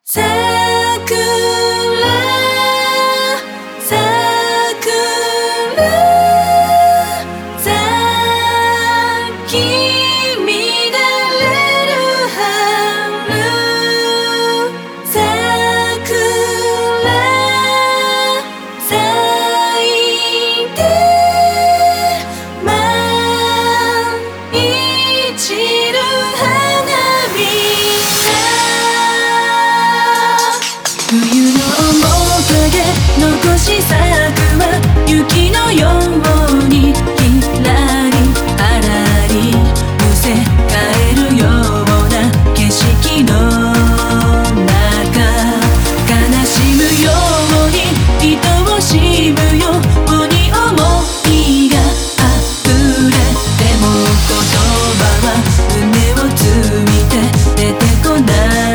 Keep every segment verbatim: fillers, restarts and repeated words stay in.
桜桜咲き乱れる春桜咲いて舞い散る花びら冬の面影残し咲くは雪のようにひらりはらりむせ返るような景色の中悲しむように愛おしむように想いがあふれても言葉は胸をついて出てこない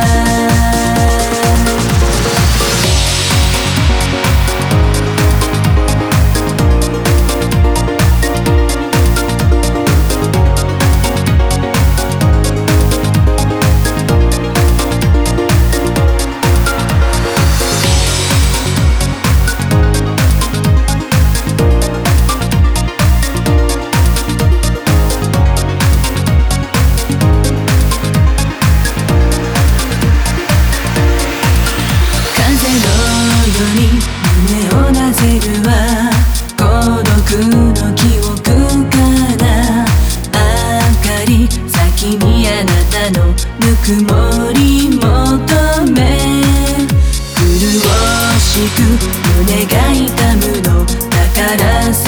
胸をなぜるは孤独の記憶から明かり先にあなたのぬくもり求め苦しく胸が痛むのだからさ